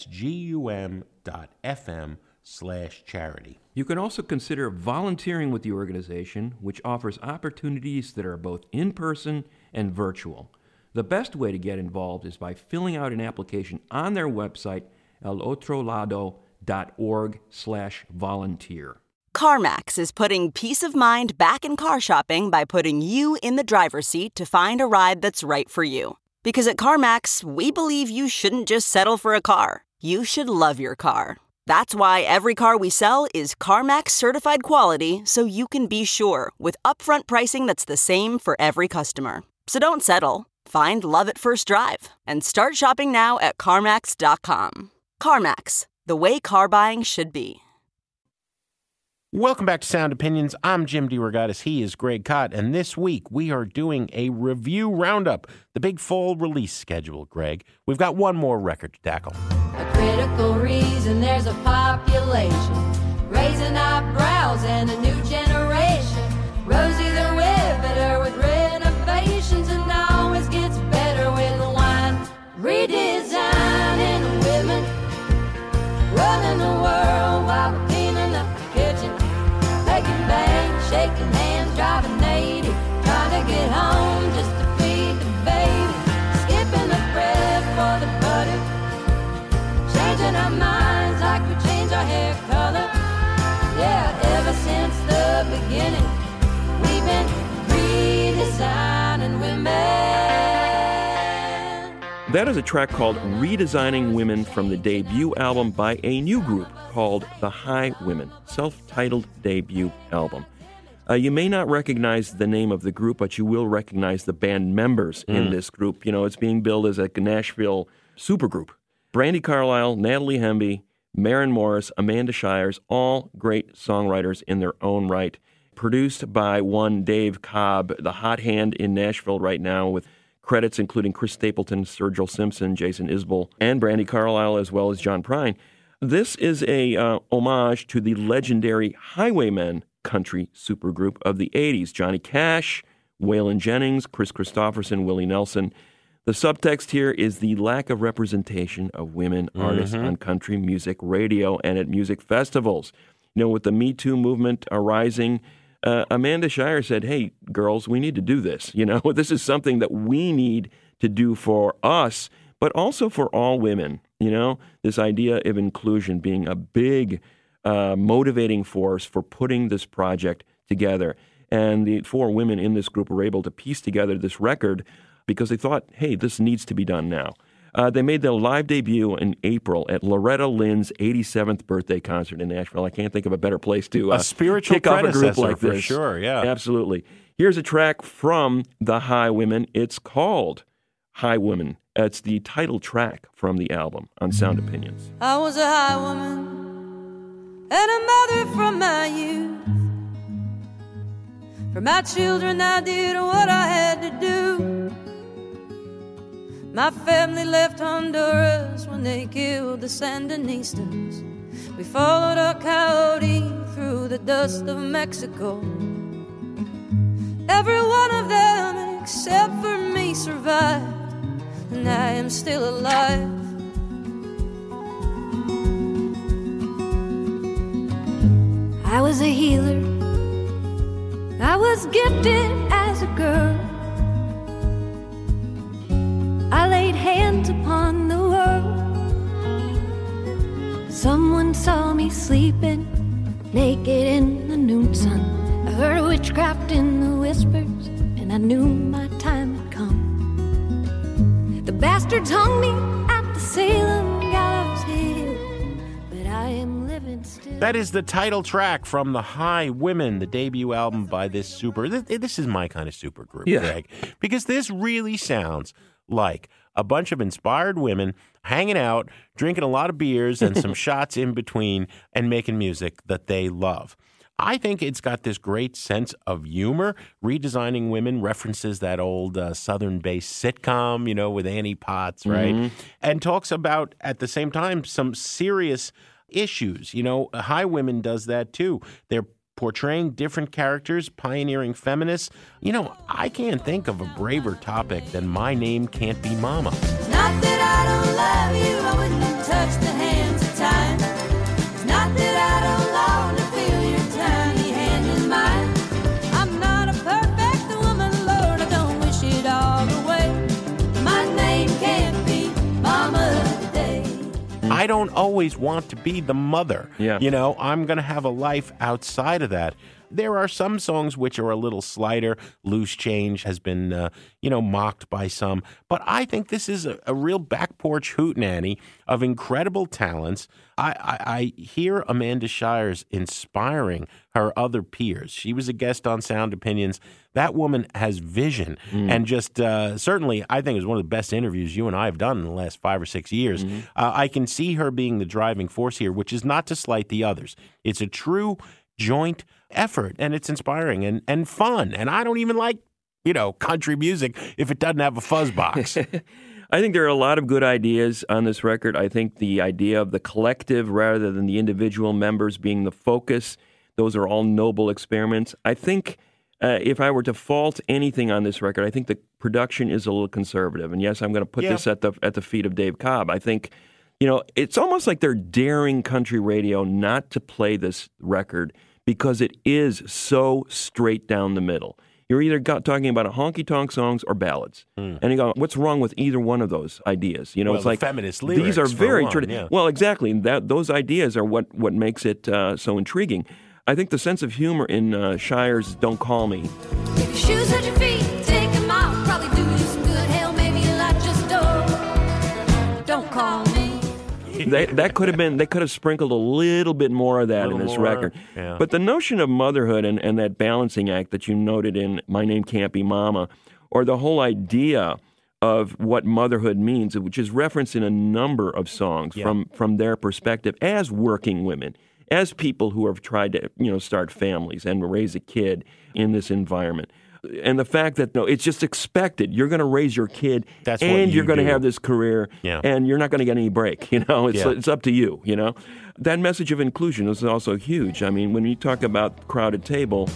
gum.fm/charity. You can also consider volunteering with the organization, which offers opportunities that are both in-person and virtual. The best way to get involved is by filling out an application on their website, alotrolado.org/volunteer. CarMax is putting peace of mind back in car shopping by putting you in the driver's seat to find a ride that's right for you. Because at CarMax, we believe you shouldn't just settle for a car. You should love your car. That's why every car we sell is CarMax certified quality, so you can be sure with upfront pricing that's the same for every customer. So don't settle. Find love at first drive and start shopping now at CarMax.com. CarMax, the way car buying should be. Welcome back to Sound Opinions. I'm Jim DeRogatis. He is Greg Kot. And this week, we are doing a review roundup, the big fall release schedule, Greg. We've got one more record to tackle. A critical reason there's a population raising eyebrows and a new generation. Rosie the Riveter with renovations and always gets better with wine. Redesigning women, running the world while we're cleaning up the kitchen. Making bangs, shaking hands, driving 80, trying to get home just to feed the baby. Skipping the bread for the butter, changing our minds like we change our hair color. Yeah, ever since the beginning, we've been redesigning women. That is a track called Redesigning Women from the debut album by a new group called The Highwomen, self-titled debut album. You may not recognize the name of the group, but you will recognize the band members in this group. You know, it's being billed as a Nashville supergroup. Brandi Carlile, Natalie Hemby, Maren Morris, Amanda Shires, all great songwriters in their own right. Produced by one Dave Cobb, the hot hand in Nashville right now, with credits including Chris Stapleton, Sergio Simpson, Jason Isbell, and Brandi Carlile, as well as John Prine. This is a homage to the legendary Highwaymen country supergroup of the 80s. Johnny Cash, Waylon Jennings, Chris Christopherson, Willie Nelson. The subtext here is the lack of representation of women artists on country music radio and at music festivals. You know, with the Me Too movement arising, Amanda Shire said, hey, girls, we need to do this. You know, this is something that we need to do for us, but also for all women. You know, this idea of inclusion being a big motivating force for putting this project together. And the four women in this group were able to piece together this record because they thought, hey, this needs to be done now. They made their live debut in April at Loretta Lynn's 87th birthday concert in Nashville. I can't think of a better place to a spiritual kick off a group like this. For sure, yeah. Absolutely. Here's a track from The Highwomen. It's called Highwomen. It's the title track from the album on Sound Opinions. I was a high woman and a mother from my youth. For my children I did what I had to do. My family left Honduras when they killed the Sandinistas. We followed a coyote through the dust of Mexico. Every one of them except for me survived, and I am still alive. I was a healer. I was gifted as a girl. I laid hands upon the world. Someone saw me sleeping naked in the noon sun. I heard witchcraft in the whispers, and I knew my time had come. The bastard bastards hung me at the Salem Gallows Hill, but I am living still. That is the title track from The Highwomen, the debut album by this super. This is my kind of super group, Greg, because this really sounds like a bunch of inspired women hanging out, drinking a lot of beers and some shots in between, and making music that they love. I think it's got this great sense of humor. Redesigning Women references that old Southern-based sitcom, with Annie Potts, right? Mm-hmm. And talks about, at the same time, some serious issues. Highwomen does that too. They're portraying different characters, pioneering feminists. I can't think of a braver topic than My Name Can't Be Mama. It's not that I don't love you, I wouldn't touch the hands of time. It's not that I don't long to feel your tiny hand in mine. I'm not a perfect woman, Lord, I don't wish it all away. My name can't be Mama today. I don't always want to be the mother. Yeah. I'm going to have a life outside of that. There are some songs which are a little slighter. Loose Change has been, mocked by some. But I think this is a real back porch hootenanny of incredible talents. I hear Amanda Shires inspiring her other peers. She was a guest on Sound Opinions. That woman has vision. And just certainly, I think it was one of the best interviews you and I have done in the last 5 or 6 years. Mm-hmm. I can see her being the driving force here, which is not to slight the others. It's a true joint effort, and it's inspiring and fun. And I don't even like, country music if it doesn't have a fuzz box. I think there are a lot of good ideas on this record. I think the idea of the collective rather than the individual members being the focus, those are all noble experiments. I think if I were to fault anything on this record, I think the production is a little conservative. And yes, I'm going to put this at the feet of Dave Cobb. I think, it's almost like they're daring country radio not to play this record because it is so straight down the middle. You're either talking about honky-tonk songs or ballads. And you go, what's wrong with either one of those ideas? It's like feminist lyrics. These are very traditional. Well, exactly. Those ideas are what makes it so intriguing. I think the sense of humor in Shire's Don't Call Me. If your shoes hurt your feet, take them off. Probably do you some good. Hell, maybe you like just don't call me. That could have been. They could have sprinkled a little bit more of that in this record. Yeah. But the notion of motherhood and that balancing act that you noted in My Name Can't Be Mama, or the whole idea of what motherhood means, which is referenced in a number of songs from their perspective as working women, as people who have tried to start families and raise a kid in this environment. And the fact that, it's just expected. You're going to raise your kid, and you're going to have this career, and you're not going to get any break. It's up to you, That message of inclusion is also huge. I mean, when you talk about Crowded Table...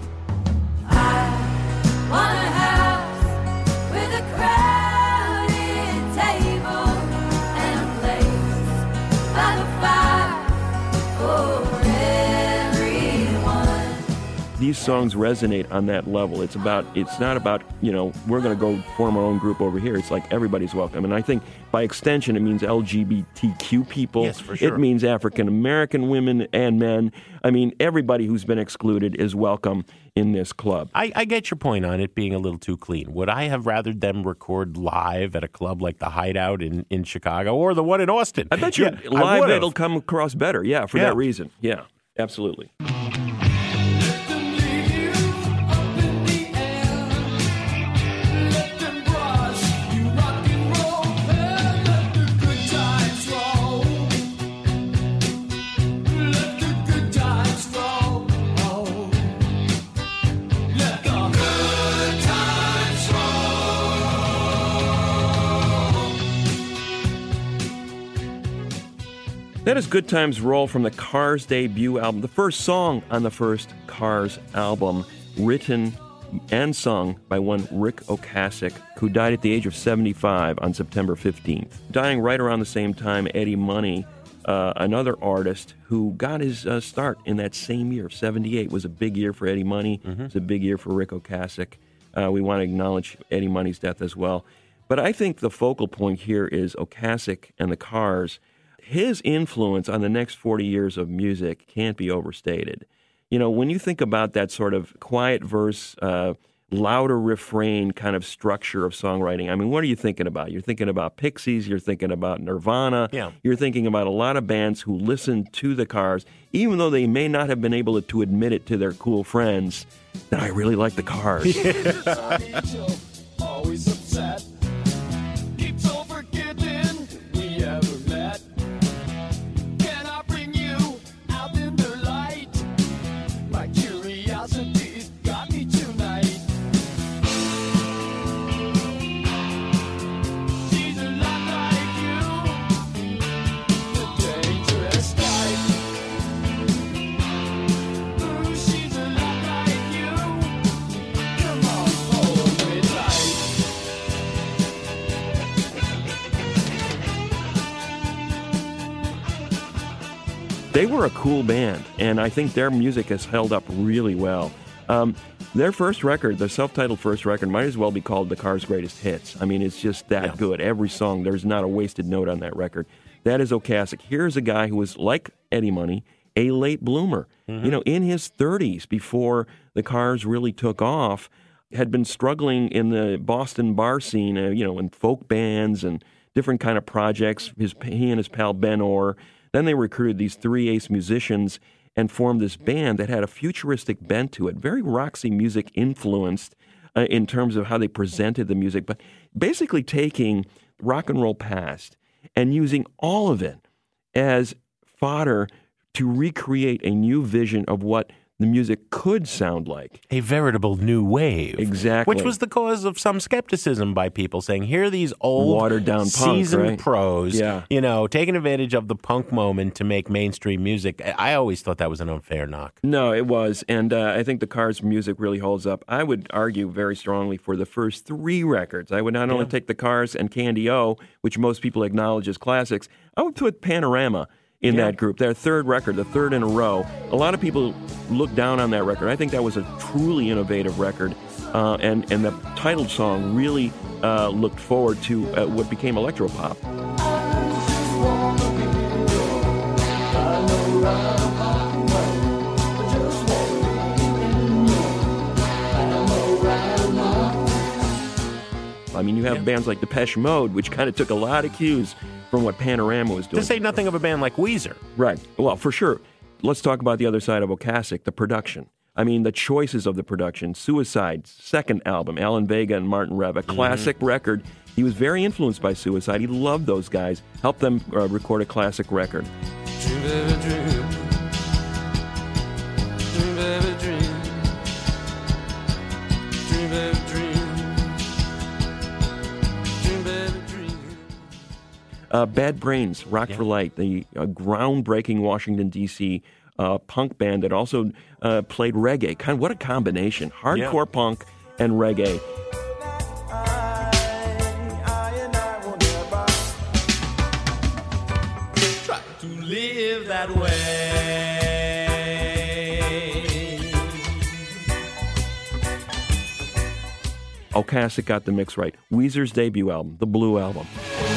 I want a house with a crowded table and a place by the fire for everyone. These songs resonate on that level. It's not about, we're going to go form our own group over here. It's like everybody's welcome. And I think by extension, it means LGBTQ people. Yes, for sure. It means African-American women and men. I mean, everybody who's been excluded is welcome in this club. I get your point on it being a little too clean. Would I have rather them record live at a club like the Hideout in Chicago or the one in Austin? I bet you live it'll come across better. Yeah, for that reason. Yeah, absolutely. That is Good Times Roll from the Cars debut album, the first song on the first Cars album, written and sung by one Rick Ocasek, who died at the age of 75 on September 15th. Dying right around the same time, Eddie Money, another artist who got his start in that same year, 78, was a big year for Eddie Money. Mm-hmm. It was a big year for Rick Ocasek. We want to acknowledge Eddie Money's death as well. But I think the focal point here is Ocasek and the Cars. His influence on the next 40 years of music can't be overstated. When you think about that sort of quiet verse, louder refrain kind of structure of songwriting. I mean, what are you thinking about? You're thinking about Pixies, you're thinking about Nirvana, you're thinking about a lot of bands who listen to the Cars, even though they may not have been able to admit it to their cool friends, that I really like the Cars. Always upset. Keeps on forgetting we ever met. Can I bring you out in the light? My curiosity's got me tonight. She's a lot like you. The dangerous type. Ooh, she's a lot like you. Come on, hold me tight. They were a cool band, and I think their music has held up really well. Their first record, their self-titled first record, might as well be called The Cars' Greatest Hits. I mean, it's just that good. Every song, there's not a wasted note on that record. That is Ocasek. Here's a guy who was, like Eddie Money, a late bloomer. You know, in his 30s, before the Cars really took off, had been struggling in the Boston bar scene, in folk bands and different kind of projects. He and his pal Ben Orr. Then they recruited these three ace musicians and formed this band that had a futuristic bent to it, very Roxy Music influenced in terms of how they presented the music, but basically taking rock and roll past and using all of it as fodder to recreate a new vision of what the music could sound like. A veritable new wave. Exactly. Which was the cause of some skepticism by people saying, here are these old, watered-down seasoned pros, Yeah. Taking advantage of the punk moment to make mainstream music. I always thought that was an unfair knock. No, it was. And I think the Cars' music really holds up. I would argue very strongly for the first three records. I would not only take the Cars and Candy O, which most people acknowledge as classics, I would put Panorama in that group. Their third record, the third in a row. A lot of people look down on that record. I think that was a truly innovative record, and the title song really looked forward to what became electropop. I mean, you have bands like Depeche Mode, which kind of took a lot of cues from what Panorama was doing. To say nothing of a band like Weezer. Right. Well, for sure. Let's talk about the other side of Ocasek, the production. I mean, the choices of the production. Suicide's second album, Alan Vega and Martin Rev, a classic record. He was very influenced by Suicide. He loved those guys. Helped them record a classic record. Dream, baby, dream. Dream, baby, dream. Dream, baby, dream. Dream, baby, dream. Bad Brains, Rock for Light, the groundbreaking Washington, D.C. Punk band that also played reggae. What a combination. Hardcore punk and reggae. Try to live that way. Ocasek got the mix right. Weezer's debut album, the Blue Album.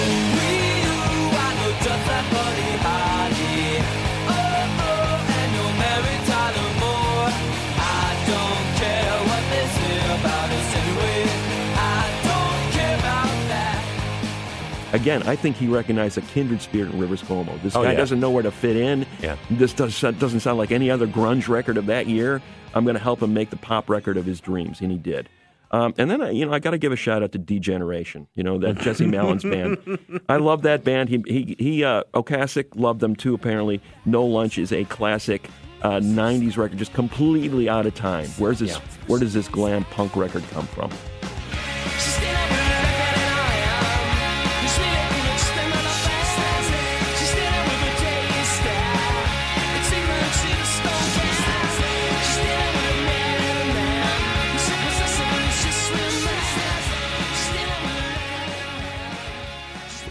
Again, I think he recognized a kindred spirit in Rivers Cuomo. This guy doesn't know where to fit in. This doesn't sound like any other grunge record of that year. I'm going to help him make the pop record of his dreams, and he did. And then, I got to give a shout out to D-Generation. That Jesse Malin's band. I love that band. Ocasek loved them too. Apparently, No Lunch is a classic '90s record, just completely out of time. Where does this glam punk record come from?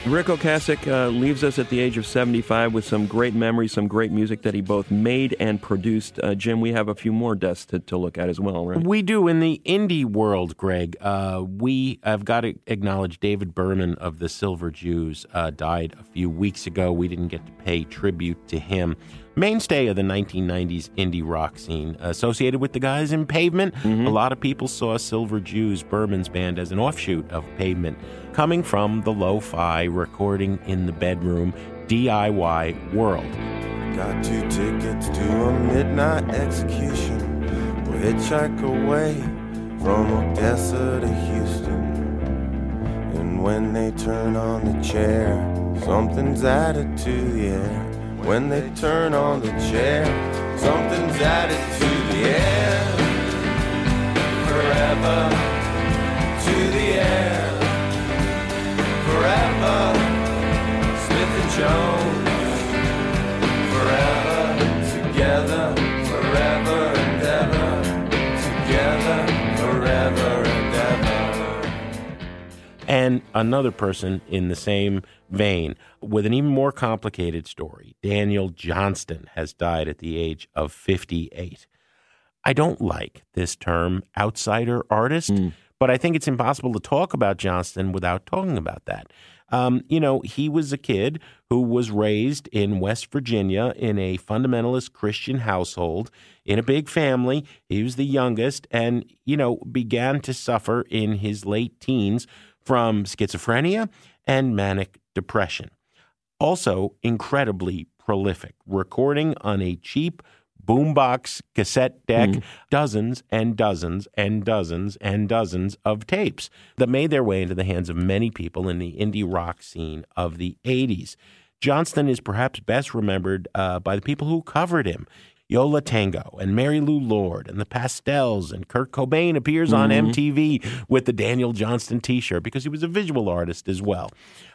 Ric Ocasek leaves us at the age of 75 with some great memories, some great music that he both made and produced. Jim, we have a few more deaths to look at as well, right? We do. In the indie world, Greg, we have got to acknowledge David Berman of the Silver Jews died a few weeks ago. We didn't get to pay tribute to him. Mainstay of the 1990s indie rock scene, associated with the guys in Pavement. Mm-hmm. A lot of people saw Silver Jews, Berman's band, as an offshoot of Pavement, coming from the lo-fi recording in the bedroom DIY world. Got 2 tickets to a midnight execution. We'll hitchhike away from Odessa to Houston. And when they turn on the chair, something's added to the air. When they turn on the chair, something's added to the air. Forever to the air. Forever, Smith and Jones. Forever, together, forever and ever. Together, forever and ever. And another person in the same vein, with an even more complicated story, Daniel Johnston has died at the age of 58. I don't like this term, outsider artist, but I think it's impossible to talk about Johnston without talking about that. He was a kid who was raised in West Virginia in a fundamentalist Christian household, in a big family. He was the youngest and, began to suffer in his late teens from schizophrenia and manic depression. Also incredibly prolific, recording on a cheap boombox cassette deck dozens and dozens and dozens and dozens of tapes that made their way into the hands of many people in the indie rock scene of the 80s. Johnston is perhaps best remembered by the people who covered him. Yo La Tengo and Mary Lou Lord and the Pastels, and Kurt Cobain appears on MTV with the Daniel Johnston T-shirt because he was a visual artist as well.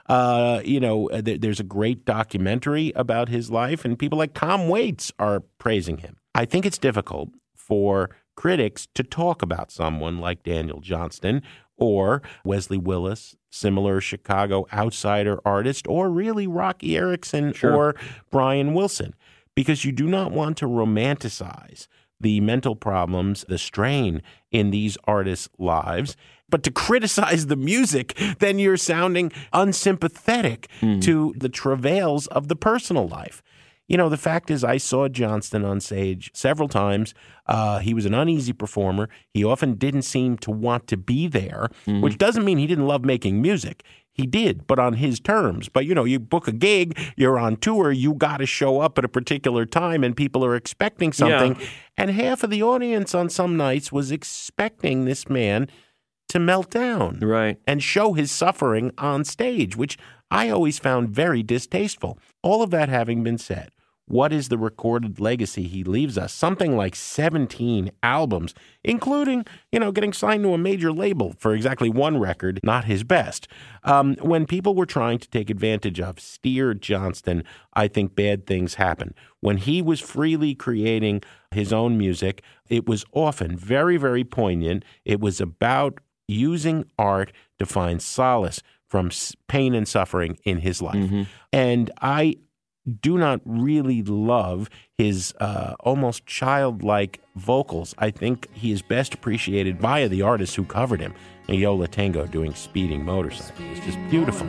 There's a great documentary about his life, and people like Tom Waits are praising him. I think it's difficult for critics to talk about someone like Daniel Johnston or Wesley Willis, similar Chicago outsider artist, or really Rocky Erickson or Brian Wilson, because you do not want to romanticize the mental problems, the strain in these artists' lives. But to criticize the music, then you're sounding unsympathetic to the travails of the personal life. The fact is, I saw Johnston on stage several times. He was an uneasy performer. He often didn't seem to want to be there, which doesn't mean he didn't love making music. He did, but on his terms. But, you book a gig, you're on tour, you got to show up at a particular time, and people are expecting something. Yeah. And half of the audience on some nights was expecting this man to melt down and show his suffering on stage, which I always found very distasteful. All of that having been said, what is the recorded legacy he leaves us? Something like 17 albums, including, getting signed to a major label for exactly one record, not his best. When people were trying to take advantage of Steer Johnston, I think bad things happened. When he was freely creating his own music, it was often very, very poignant. It was about using art to find solace from pain and suffering in his life. And I do not really love his almost childlike vocals. I think he is best appreciated via the artists who covered him. And Yo La Tengo doing Speeding Motorcycle. It's just beautiful.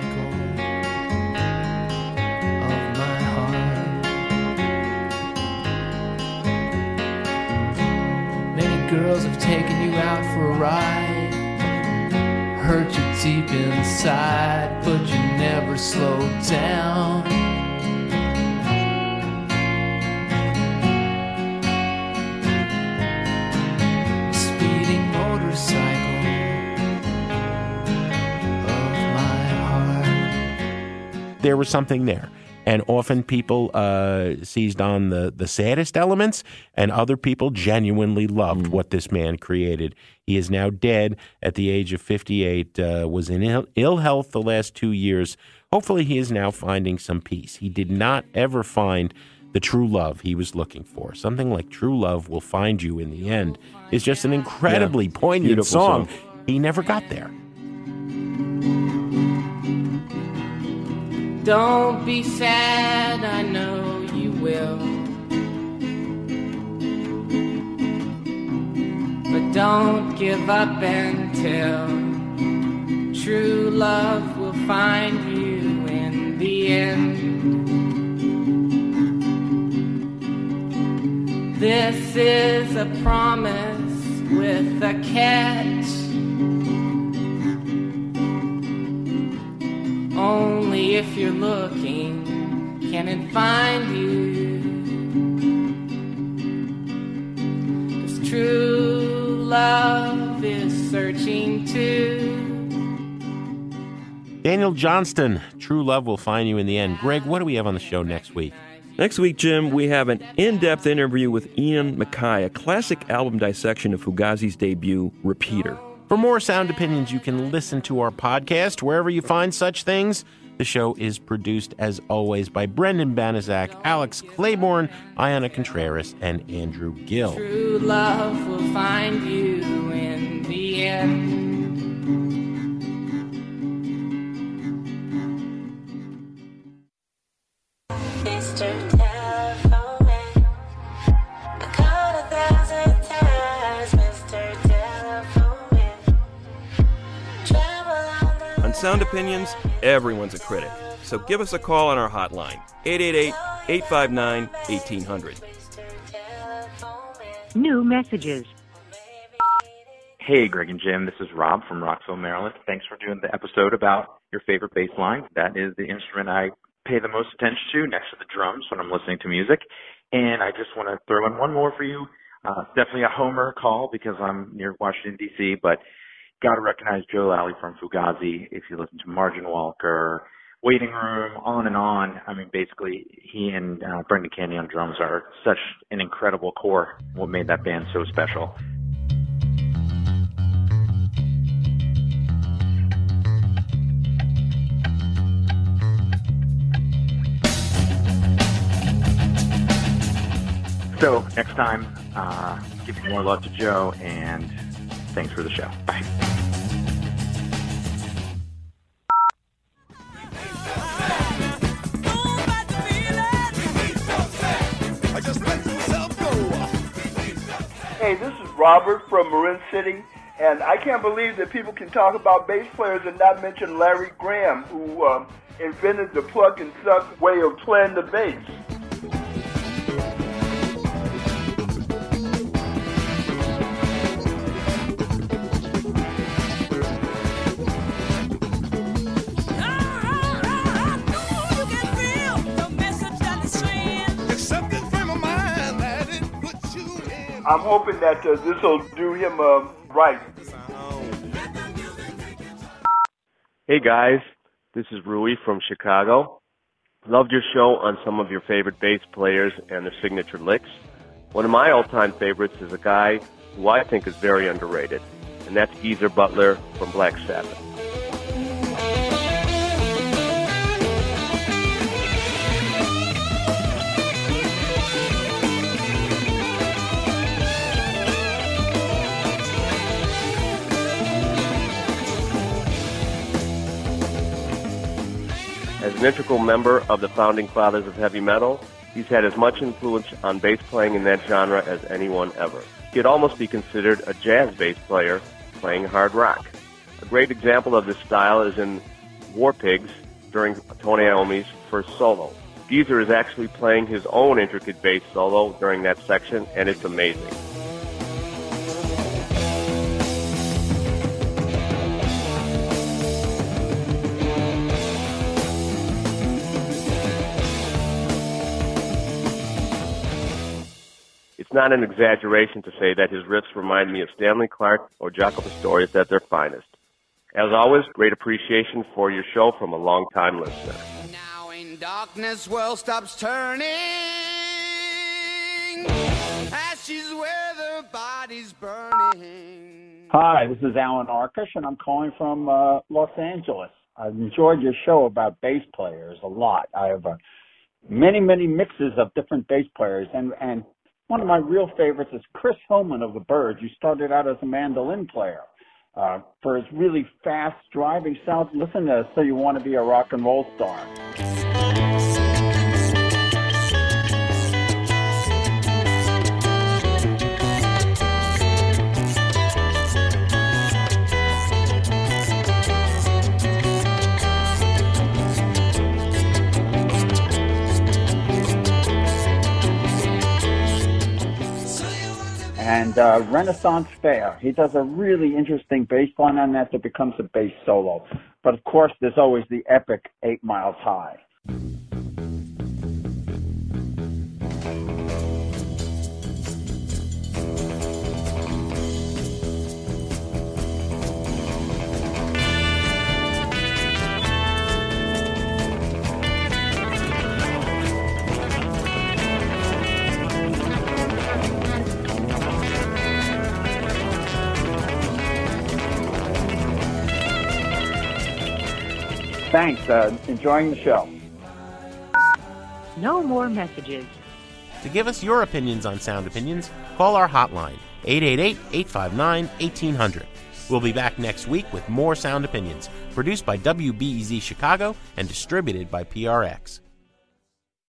Many girls have taken you out for a ride, hurt you deep inside, but you never slowed down. There was something there. And often people seized on the saddest elements, and other people genuinely loved what this man created. He is now dead at the age of 58, was in ill health the last 2 years. Hopefully he is now finding some peace. He did not ever find the true love he was looking for. Something like True Love Will Find You in the End is just an incredibly poignant song. He never got there. Don't be sad, I know you will. But don't give up until true love will find you in the end. This is a promise with a catch. Only if you're looking can it find you. 'Cause true love is searching too. Daniel Johnston, True Love Will Find You in the End. Greg, what do we have on the show next week? Next week, Jim, we have an in-depth interview with Ian MacKaye, a classic album dissection of Fugazi's debut, Repeater. For more Sound Opinions, you can listen to our podcast wherever you find such things. The show is produced, as always, by Brendan Banaszak, Alex Claiborne, Ayanna Contreras, and Andrew Gill. True love will find you in the end. Mr. Telephone Man, I called 1,000 times, Mr. Telephone Man. Travel on the On Sound Opinions, everyone's a critic. So give us a call on our hotline, 888-859-1800. New messages. Hey, Greg and Jim, this is Rob from Rockville, Maryland. Thanks for doing the episode about your favorite bass line. That is the instrument I pay the most attention to next to the drums when I'm listening to music. And I just want to throw in one more for you. Definitely a homer call because I'm near Washington, D.C., but got to recognize Joe Lally from Fugazi. If you listen to Margin Walker, Waiting Room, on and on. I mean, basically, he and Brendan Candy on drums are such an incredible core, what made that band so special. So next time, give more love to Joe, and thanks for the show. Bye. Hey, this is Robert from Marin City, and I can't believe that people can talk about bass players and not mention Larry Graham, who invented the pluck and suck way of playing the bass. I'm hoping that this will do him right. Hey guys, this is Rui from Chicago. Loved your show on some of your favorite bass players and their signature licks. One of my all-time favorites is a guy who I think is very underrated, and that's Geezer Butler from Black Sabbath. As an integral member of the founding fathers of heavy metal, he's had as much influence on bass playing in that genre as anyone ever. He'd almost be considered a jazz bass player playing hard rock. A great example of this style is in War Pigs during Tony Iommi's first solo. Geezer is actually playing his own intricate bass solo during that section, and it's amazing. It's not an exaggeration to say that his riffs remind me of Stanley Clarke or Jaco Pastorius at their finest. As always, great appreciation for your show from a long-time listener. Now in darkness, world stops turning. Ashes where the body's burning. Hi, this is Alan Arkush, and I'm calling from Los Angeles. I've enjoyed your show about bass players a lot. I have many mixes of different bass players, and one of my real favorites is Chris Hillman of the Byrds. You started out as a mandolin player, For his really fast driving sound, listen to So You Want to Be a Rock and Roll Star. And Renaissance Fair, he does a really interesting bass line on that becomes a bass solo. But of course, there's always the epic 8 Miles High. Thanks. Enjoying the show. No more messages. To give us your opinions on Sound Opinions, call our hotline, 888-859-1800. We'll be back next week with more Sound Opinions, produced by WBEZ Chicago and distributed by PRX.